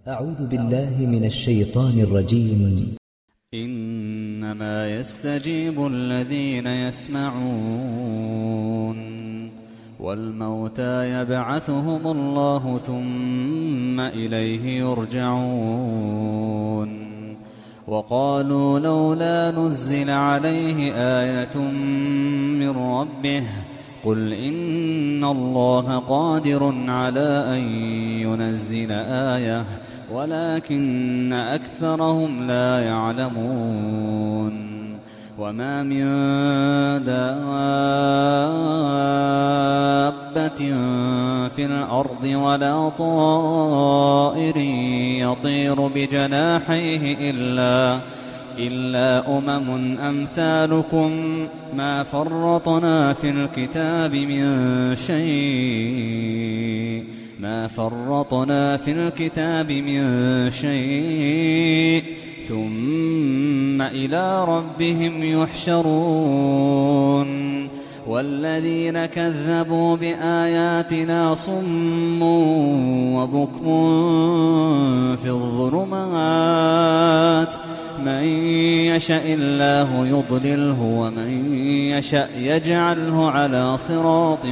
أعوذ بالله من الشيطان الرجيم. إنما يستجيب الذين يسمعون والموتى يبعثهم الله ثم إليه يرجعون. وقالوا لولا نزل عليه آية من ربه قل إن الله قادر على أن ينزل آية ولكن أكثرهم لا يعلمون. وما من دابة في الأرض ولا طائر يطير بجناحيه إلا أمم أمثالكم ما فرطنا في الكتاب من شيء ثم إلى ربهم يحشرون. والذين كذبوا بآياتنا صم وبكم في الظلمات من يشاء الله يضلله ومن يشاء يجعله على صراط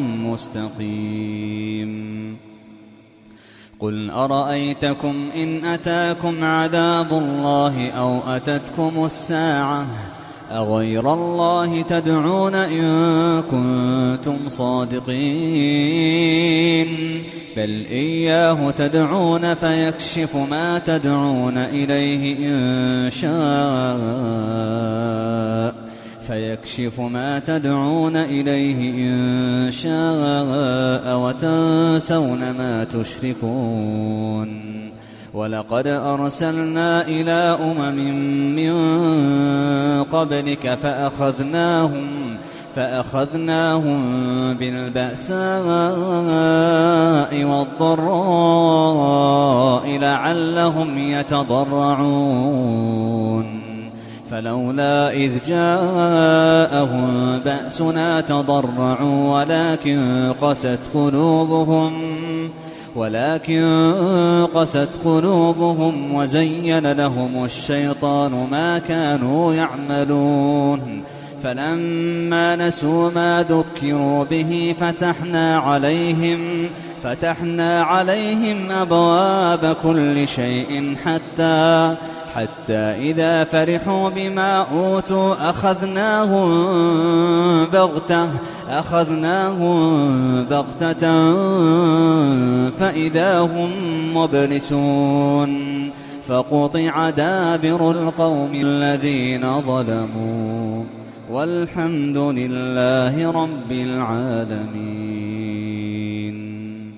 مستقيم. قل أرأيتكم إن أتاكم عذاب الله أو أتتكم الساعة أغير الله تدعون إن كنتم صادقين بل إياه تدعون فيكشف ما تدعون إليه إن شاء وتنسون ما تشركون. ولقد أرسلنا إلى أمم من قبلك فأخذناهم بالبأساء والضراء لعلهم يتضرعون. فلولا إذ جاءهم بأسنا تضرعوا ولكن قست قلوبهم وزين لهم الشيطان ما كانوا يعملون. فلما نسوا ما ذكروا به فتحنا عليهم أبواب كل شيء حتى إذا فرحوا بما أوتوا أخذناهم بغتة فإذا هم مبلسون. فقطع دابر القوم الذين ظلموا والحمد لله رب العالمين.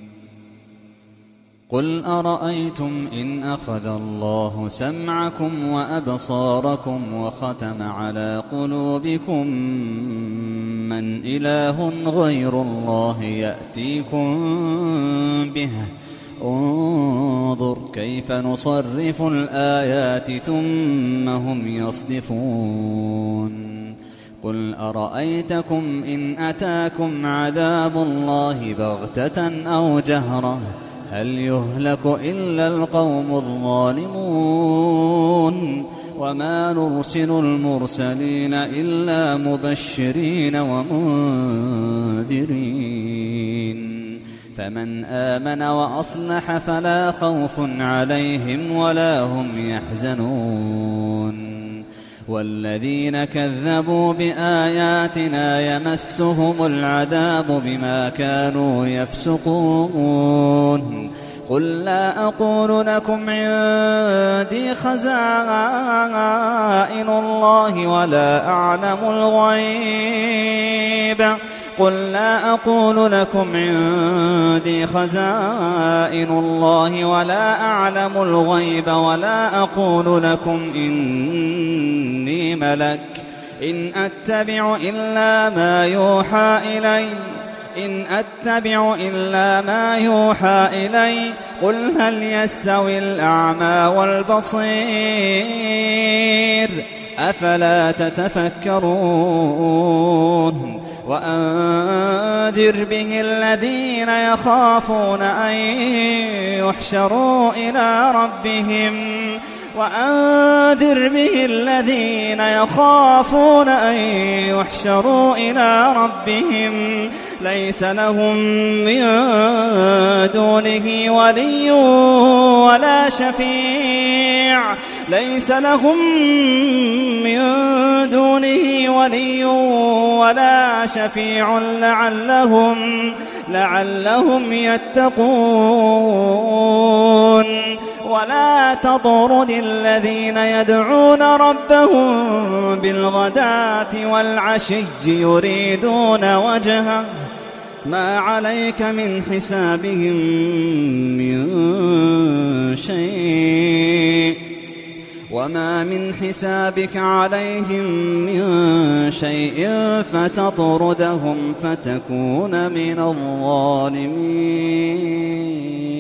قل أرأيتم إن أخذ الله سمعكم وأبصاركم وختم على قلوبكم من إله غير الله يأتيكم به انظر كيف نصرف الآيات ثم هم يصدفون. قل أرأيتكم إن أتاكم عذاب الله بغتة أو جهرة هل يهلك إلا القوم الظالمون. وما نرسل المرسلين إلا مبشرين ومنذرين فمن آمن وأصلح فلا خوف عليهم ولا هم يحزنون. والذين كذبوا بآياتنا يمسهم العذاب بما كانوا يفسقون. قل لا أقول لكم عندي خزائن الله ولا أعلم الغيب ولا أقول لكم إني ملك إن أتبع إلا ما يوحى إلي قل هل يستوي الأعمى والبصير أفلا تتفكرون وأنذر به الذين يخافون أن يحشروا إلى ربهم وأنذر به الذين يخافون أن يحشروا إلى ربهم ليس لهم من دونه ولي ولا شفيع ليس لهم من دونه ولي ولا شفيع لعلهم يتقون ولا تطرد الذين يدعون ربهم بالغداة والعشي يريدون وجهه ما عليك من حسابهم من شيء وما من حسابك عليهم من شيء فتطردهم فتكون من الظالمين